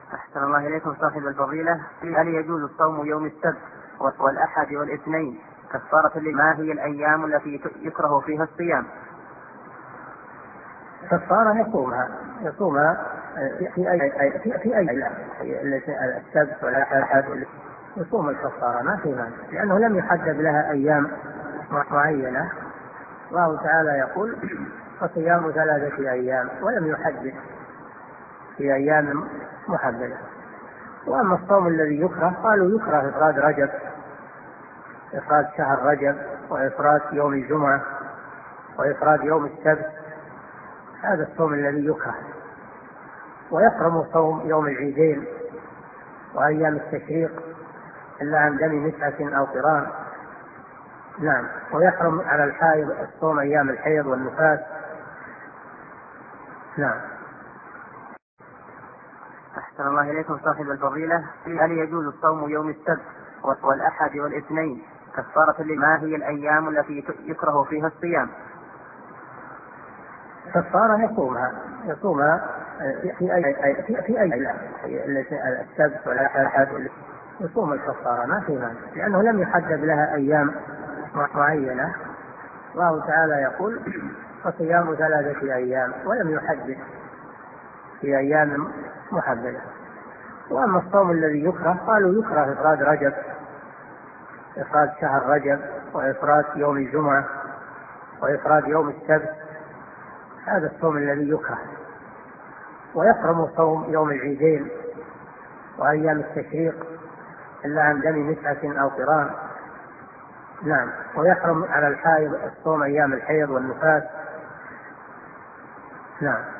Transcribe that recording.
أحسن الله إليكم صاحب الفضيلة، هل يجوز الصوم يوم السبت والأحد والاثنين كفارة ما هي الأيام التي يكره فيها الصيام؟ كفارة يصومها في أي السبت والأحد يصوم الكفارة ما في مانع، لأنه لم يحدد لها أيام معينة. الله تعالى يقول فصيام 3 أيام ولم يحدد في أيام محددة. وأما الصوم الذي يكره قالوا يكره إفراد رجب، إفراد شهر رجب، وإفراد يوم الجمعة، وإفراد يوم السبت، هذا الصوم الذي يكره. ويحرم صوم يوم العيدين وأيام التشريق إلا عن دم نسعة أو قران. نعم. ويحرم على الحائض الصوم أيام الحيض والنفاس. نعم. أحسن الله إليكم صاحب الفضيلة، هل يجوز الصوم يوم السبت والأحد والاثنين كفارة ما هي الأيام التي يكره فيها الصيام؟ كفارة يصومها في أي السبت والأحد يصوم الكفارة ما في مانع، لأنه لم يحدد لها أيام معينة. الله تعالى يقول فصيام 3 أيام ولم يحدد في أيام محددة. وأما الصوم الذي يكره قالوا يكره إفراد رجب، إفراد شهر رجب، وإفراد يوم الجمعة، وإفراد يوم السبت، هذا الصوم الذي يكره. ويحرم صوم يوم العيدين وأيام التشريق إلا عن دم نسعة أو قران. نعم. ويحرم على الحائض الصوم أيام الحيض والنفاس. نعم.